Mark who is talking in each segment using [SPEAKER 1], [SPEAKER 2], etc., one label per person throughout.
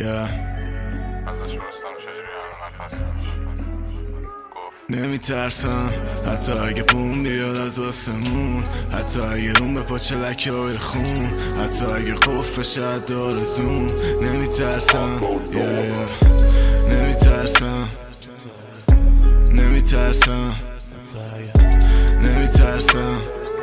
[SPEAKER 1] نمیترسم حتی اگه بوم بیاد از آسمون، حتی اگه روم به پاچه لکه های خون، حتی اگه قفل شد آرزون. نمیترسم نمیترسم نمیترسم نمیترسم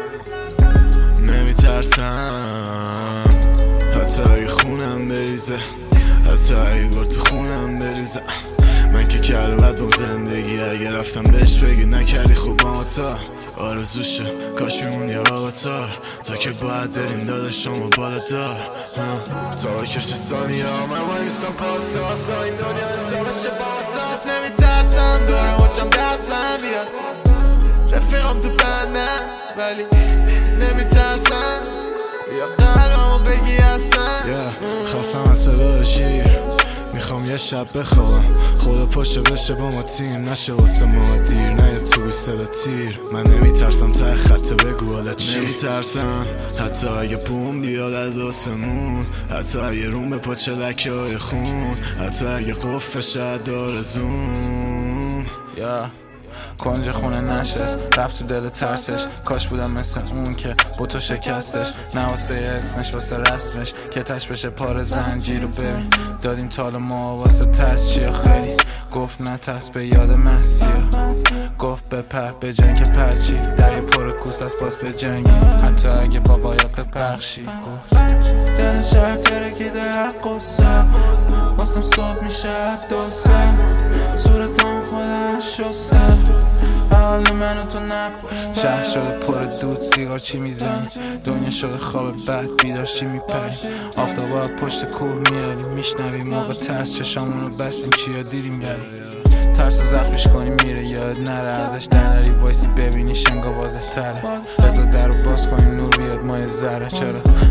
[SPEAKER 1] نمیترسم حتی اگه خونم بریزه، حتی اگه بار تو خونم بریزه. من که کلمت بام زندگی اگه رفتم بهش بگی نکردی خوب ما تا آرزوشه کاش میمونی آقا تا که باید بریم داداش شما بالا دار تا کشت ثانیه من باید میستم پاساف تا این دنیا حسابش باساف. نمیترسم دارم بچم دست من بیاد رفیقم تو بندم ولی نمیترسم یا قلبمو بگی هستم. خواستم از صدا شیر میخوام یه شب بخوابم خدا پاشه بشه با ما تیم نشه واسه ما دیر نه یه توی صدا تیر. من نمیترسم تا خط بگو حالا چی. نمیترسم حتی اگه بوم بیاد از آسمون، حتی اگه روم به پاچه لکه های خون، حتی اگه قفل شد آرزون.
[SPEAKER 2] کنج خونه نشست رفت تو دل ترسش، کاش بودم مثل اون که با تو شکستش. نه واسه اسمش واسه رسمش که تش بشه پار زنجیر رو ببین دادیم تال ما واسه تسچیه. خیلی گفت نترس به یاد مسیح، گفت بپر به جنگ پرچی دری پر کوس از باز به جنگی حتی اگه با بایاق پخشی. گفت دل شهر ترکیده حق قصه واسم صبح میشه دوسته صورتام خودم شسته حال منو تو نپرس. شهر شده پر دود سیگار چی میزنی، دنیا شده خواب بد بیدار چی میپری. آفتابا پشت کوه میاری میشنوی موقع ترس چشامونو بستیم چیا دیدیم یاری. ترس زخمش کنی میره یاد نره ازش در نری وایسی ببینی شنگا واضح تره. رضا در رو باز کنیم نور بیاد مای ذره چرا